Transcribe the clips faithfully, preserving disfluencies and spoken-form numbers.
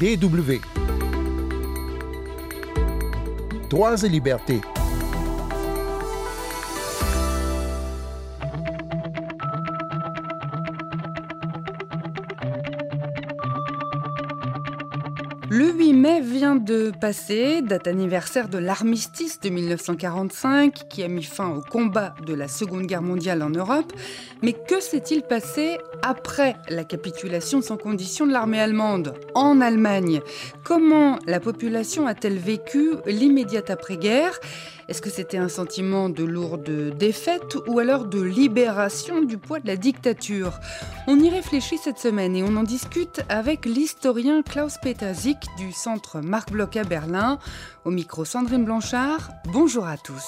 D W. Droits et libertés. Le huit mai vient de passer, date anniversaire de l'armistice de mille neuf cent quarante-cinq qui a mis fin au combat de la Seconde Guerre mondiale en Europe. Mais que s'est-il passé après la capitulation sans condition de l'armée allemande en Allemagne? Comment la population a-t-elle vécu l'immédiate après-guerre? Est-ce que c'était un sentiment de lourde défaite ou alors de libération du poids de la dictature? On y réfléchit cette semaine et on en discute avec l'historien Klaus-Peter Sick du centre Marc Bloch à Berlin. Au micro Sandrine Blanchard, bonjour à tous.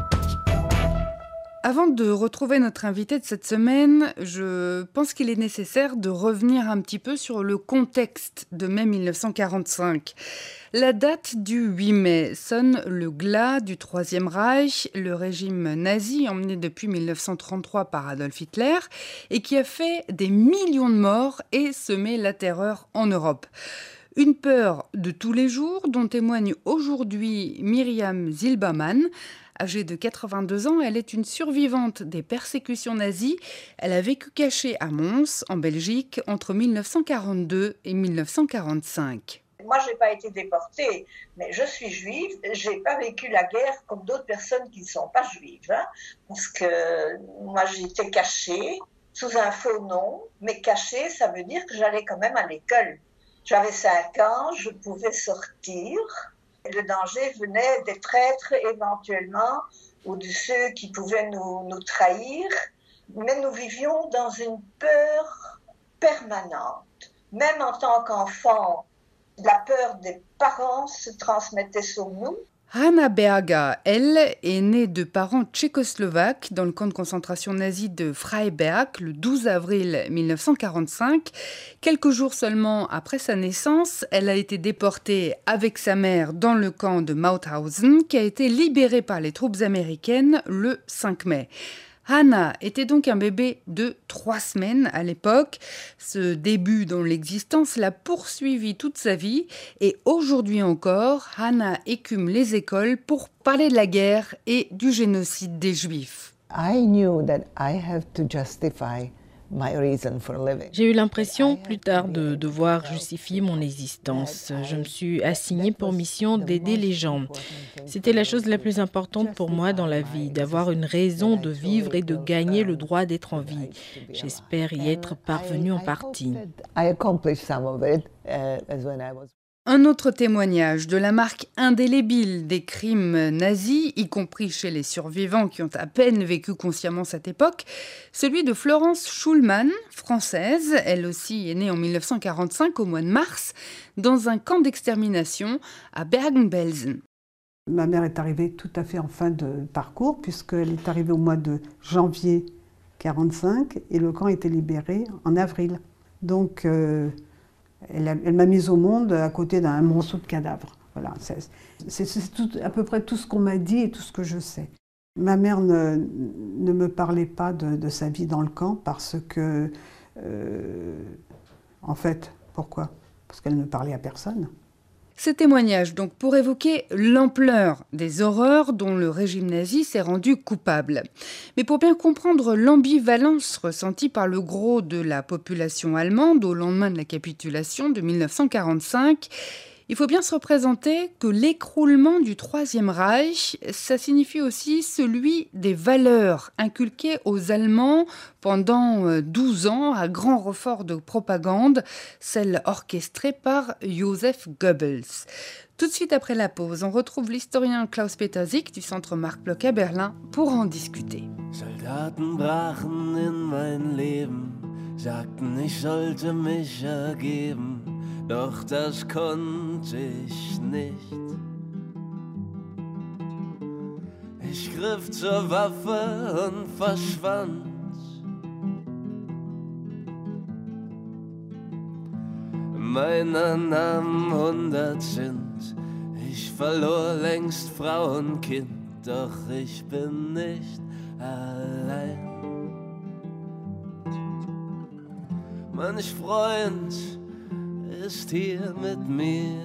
Avant de retrouver notre invité de cette semaine, je pense qu'il est nécessaire de revenir un petit peu sur le contexte de mai mille neuf cent quarante-cinq. La date du huit mai sonne le glas du Troisième Reich, le régime nazi emmené depuis mille neuf cent trente-trois par Adolf Hitler et qui a fait des millions de morts et semé la terreur en Europe. Une peur de tous les jours dont témoigne aujourd'hui Myriam Zilberman. Âgée de quatre-vingt-deux ans, elle est une survivante des persécutions nazies. Elle a vécu cachée à Mons, en Belgique, entre mille neuf cent quarante-deux et mille neuf cent quarante-cinq. Moi, je n'ai pas été déportée, mais je suis juive. Je n'ai pas vécu la guerre comme d'autres personnes qui ne sont pas juives. Hein, parce que moi, j'étais cachée sous un faux nom. Mais cachée, ça veut dire que j'allais quand même à l'école. J'avais cinq ans, je pouvais sortir. Le danger venait des traîtres éventuellement ou de ceux qui pouvaient nous, nous trahir. Mais nous vivions dans une peur permanente. Même en tant qu'enfant, la peur des parents se transmettait sur nous. Hanna Berger, elle, est née de parents tchécoslovaques dans le camp de concentration nazi de Freiberg le douze avril mille neuf cent quarante-cinq. Quelques jours seulement après sa naissance, elle a été déportée avec sa mère dans le camp de Mauthausen qui a été libéré par les troupes américaines le cinq mai. Hanna était donc un bébé de trois semaines à l'époque. Ce début dans l'existence l'a poursuivi toute sa vie et aujourd'hui encore, Hanna écume les écoles pour parler de la guerre et du génocide des Juifs. I knew that I have to justify my reason for living. J'ai eu l'impression plus tard de devoir justifier mon existence. Je me suis assignée pour mission d'aider les gens. C'était la chose la plus importante pour moi dans la vie, d'avoir une raison de vivre et de gagner le droit d'être en vie. J'espère y être parvenue en partie. Un autre témoignage de la marque indélébile des crimes nazis, y compris chez les survivants qui ont à peine vécu consciemment cette époque, celui de Florence Schulman, française, elle aussi est née en mille neuf cent quarante-cinq au mois de mars, dans un camp d'extermination à Bergen-Belsen. Ma mère est arrivée tout à fait en fin de parcours, puisqu'elle est arrivée au mois de janvier quarante-cinq et le camp a été libéré en avril. Donc, euh, Elle, a, elle m'a mise au monde à côté d'un monceau de cadavres. Voilà, c'est, c'est, c'est tout, à peu près tout ce qu'on m'a dit et tout ce que je sais. Ma mère ne, ne me parlait pas de, de sa vie dans le camp parce que, euh, en fait, pourquoi? Parce qu'elle ne parlait à personne. Ce témoignage donc pour évoquer l'ampleur des horreurs dont le régime nazi s'est rendu coupable. Mais pour bien comprendre l'ambivalence ressentie par le gros de la population allemande au lendemain de la capitulation de mille neuf cent quarante-cinq, il faut bien se représenter que l'écroulement du Troisième Reich, ça signifie aussi celui des valeurs inculquées aux Allemands pendant douze ans à grand renfort de propagande, celle orchestrée par Joseph Goebbels. Tout de suite après la pause, on retrouve l'historien Klaus-Peter Sick du centre Marc Bloch à Berlin pour en discuter. Soldaten brachen in mein Leben, sagten, ich sollte mich ergeben. Doch das konnte ich nicht. Ich griff zur Waffe und verschwand. Meiner Namen hundert sind. Ich verlor längst Frau und Kind, doch ich bin nicht allein. Manch Freund bist hier mit mir.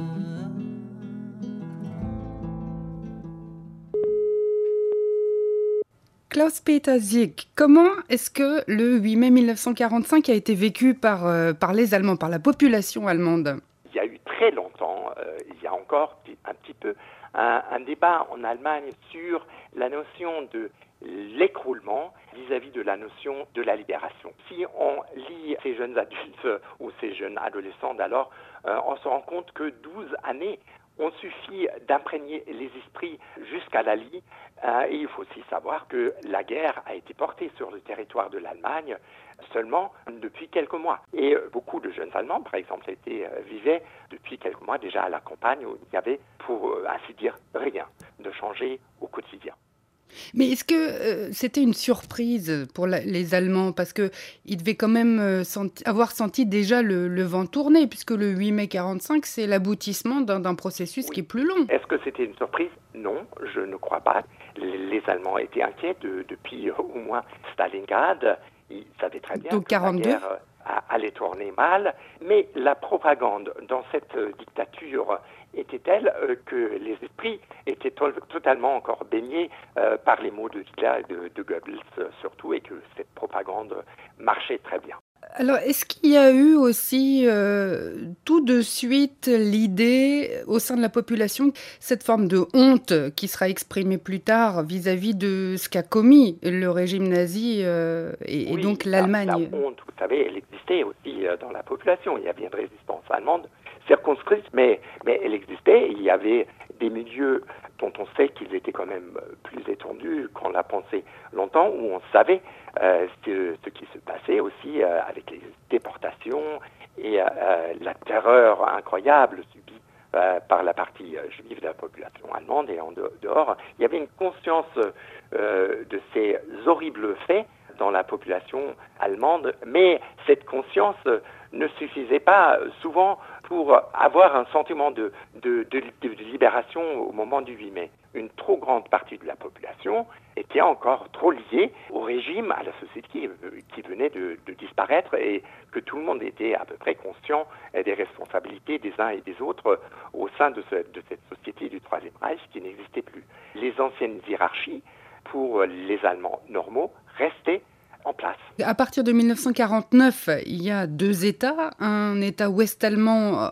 Klaus-Peter Sieg, comment est-ce que le huit mai mille neuf cent quarante-cinq a été vécu par, euh, par les Allemands, par la population allemande? Il y a eu très longtemps, euh, il y a encore un petit peu, un, un débat en Allemagne sur la notion de l'écroulement vis-à-vis de la notion de la libération. Si on lit ces jeunes adultes ou ces jeunes adolescents d'alors, euh, on se rend compte que douze années ont suffi d'imprégner les esprits jusqu'à la lie. Euh, et il faut aussi savoir que la guerre a été portée sur le territoire de l'Allemagne seulement depuis quelques mois. Et euh, beaucoup de jeunes Allemands, par exemple, étaient, euh, vivaient depuis quelques mois déjà à la campagne où il y avait, pour euh, ainsi dire, rien de changé au quotidien. Mais est-ce que euh, c'était une surprise pour la, les Allemands? Parce qu'ils devaient quand même euh, senti, avoir senti déjà le, le vent tourner, puisque le huit mai quarante-cinq, c'est l'aboutissement d'un, d'un processus oui. qui est plus long. Est-ce que c'était une surprise? Non, je ne crois pas. Les, les Allemands étaient inquiets de, depuis euh, au moins Stalingrad. Ils savaient très bien Donc que quarante-deux. la guerre euh, allait tourner mal. Mais la propagande dans cette euh, dictature était telle euh, que les esprits étaient to- totalement encore baignés euh, par les mots de Hitler et de, de Goebbels euh, surtout, et que cette propagande marchait très bien. Alors, est-ce qu'il y a eu aussi euh, tout de suite l'idée au sein de la population, cette forme de honte qui sera exprimée plus tard vis-à-vis de ce qu'a commis le régime nazi euh, et, oui, et donc l'Allemagne? La, la honte, vous savez, elle existait aussi euh, dans la population. Il y avait une résistance allemande circonscrite, mais, mais elle existait. Il y avait des milieux dont on sait qu'ils étaient quand même plus étendus qu'on l'a pensé longtemps, où on savait euh, ce, ce qui se passait aussi euh, avec les déportations et euh, la terreur incroyable subie euh, par la partie euh, juive de la population allemande et en dehors. Il y avait une conscience euh, de ces horribles faits dans la population allemande, mais cette conscience ne suffisait pas souvent pour avoir un sentiment de, de, de, de libération au moment du huit mai. Une trop grande partie de la population était encore trop liée au régime, à la société qui, qui venait de, de disparaître, et que tout le monde était à peu près conscient des responsabilités des uns et des autres au sein de, ce, de cette société du Troisième Reich qui n'existait plus. Les anciennes hiérarchies, pour les Allemands normaux, restaient en place. À partir de mille neuf cent quarante-neuf, il y a deux États, un État ouest-allemand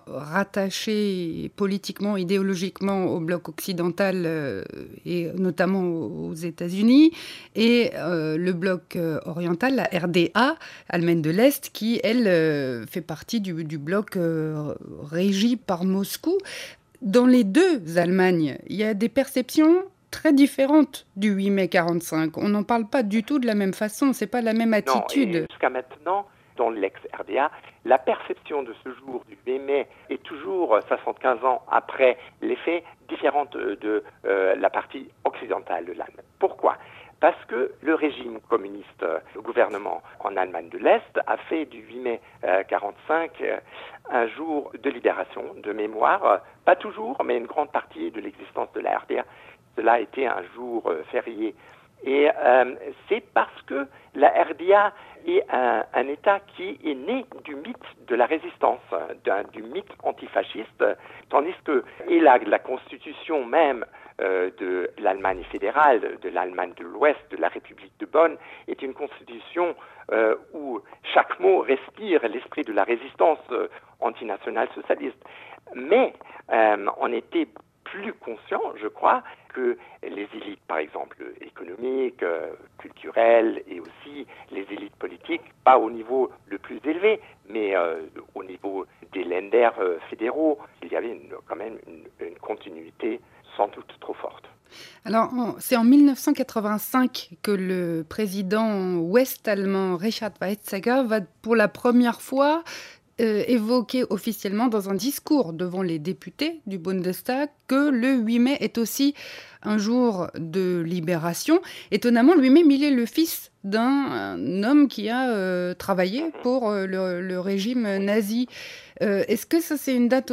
rattaché politiquement, idéologiquement au bloc occidental euh, et notamment aux États-Unis, et euh, le bloc euh, oriental, la R D A, Allemagne de l'Est, qui, elle, euh, fait partie du, du bloc euh, régi par Moscou. Dans les deux Allemagnes, il y a des perceptions très différente du huit mai quarante-cinq. On n'en parle pas du tout de la même façon, c'est pas la même attitude. Non, et jusqu'à maintenant, dans l'ex-R D A, la perception de ce jour du huit mai est toujours, soixante-quinze ans après les faits, différente de euh, la partie occidentale de l'Allemagne. Pourquoi ? Parce que le régime communiste, le gouvernement en Allemagne de l'Est, a fait du huit mai quarante-cinq euh, un jour de libération, de mémoire, pas toujours, mais une grande partie de l'existence de la R D A. Cela a été un jour euh, férié. Et euh, c'est parce que la R D A est un, un État qui est né du mythe de la résistance, d'un, du mythe antifasciste, tandis que et la, la constitution même euh, de l'Allemagne fédérale, de l'Allemagne de l'Ouest, de la République de Bonn, est une constitution euh, où chaque mot respire l'esprit de la résistance euh, antinationale socialiste. Mais euh, on était plus conscient, je crois, que les élites, par exemple, économiques, euh, culturelles et aussi les élites politiques, pas au niveau le plus élevé, mais euh, au niveau des Länder euh, fédéraux, il y avait une, quand même une, une continuité sans doute trop forte. Alors, c'est en mille neuf cent quatre-vingt-cinq que le président ouest-allemand Richard Weizsäcker va pour la première fois Euh, évoqué officiellement dans un discours devant les députés du Bundestag que le huit mai est aussi un jour de libération. Étonnamment, lui-même, il est le fils d'un homme qui a euh, travaillé pour euh, le, le régime nazi. Euh, est-ce que ça, c'est une date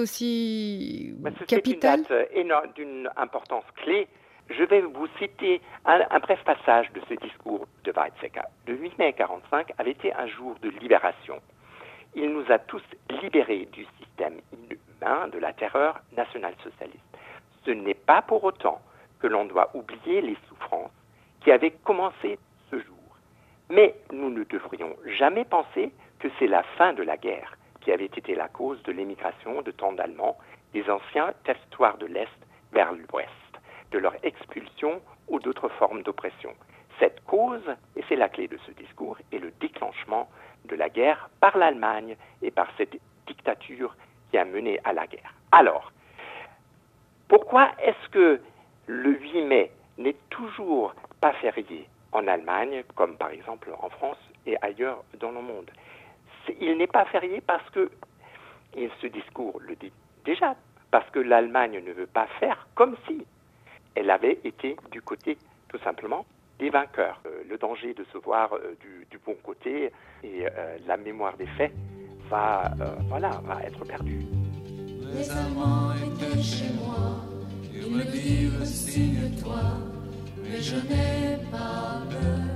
aussi Mais capitale ? C'est une date énorme, d'une importance clé. Je vais vous citer un, un bref passage de ce discours de Weizsäcker. Le huit mai quarante-cinq avait été un jour de libération. Il nous a tous libérés du système inhumain de la terreur nationale-socialiste. Ce n'est pas pour autant que l'on doit oublier les souffrances qui avaient commencé ce jour. Mais nous ne devrions jamais penser que c'est la fin de la guerre qui avait été la cause de l'émigration de tant d'Allemands des anciens territoires de l'Est vers l'Ouest, de leur expulsion ou d'autres formes d'oppression. Cette cause, et c'est la clé de ce discours, est le déclenchement de la guerre par l'Allemagne et par cette dictature qui a mené à la guerre. Alors, pourquoi est-ce que le huit mai n'est toujours pas férié en Allemagne, comme par exemple en France et ailleurs dans le monde? C'est, il n'est pas férié parce que, et ce discours le dit déjà, parce que l'Allemagne ne veut pas faire comme si elle avait été du côté, tout simplement, des vainqueurs. Euh, le danger de se voir euh, du, du bon côté et euh, la mémoire des faits va, euh, voilà, va être perdue. Les Allemands étaient chez moi, ils me disent signe-toi, mais je n'ai pas peur.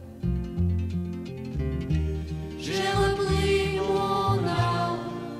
J'ai repris mon âme.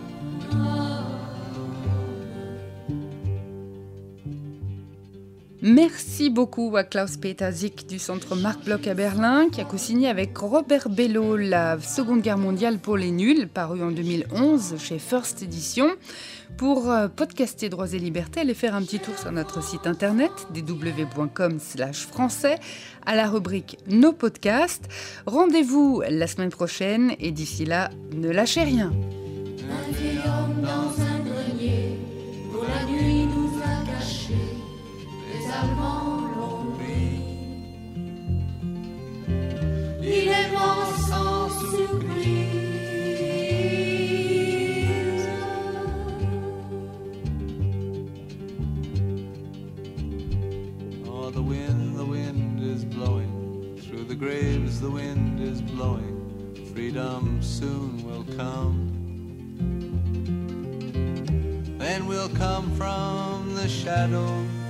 Merci beaucoup à Klaus-Peter Sick du Centre Marc Bloch à Berlin, qui a co-signé avec Robert Bello la Seconde Guerre mondiale pour les nuls, paru en deux mille onze chez First Edition. Pour podcaster Droits et Libertés, allez faire un petit tour sur notre site internet d w point com slash français à la rubrique Nos podcasts. Rendez-vous la semaine prochaine et d'ici là, ne lâchez rien. Un vieil homme dans un grenier, pour la nuit nous a cachés. Les Allemands l'ont pris. Il est mort sans surprise. Oh, the wind, the wind is blowing. Through the graves the wind is blowing. Freedom soon will come. Then we'll come from the shadows.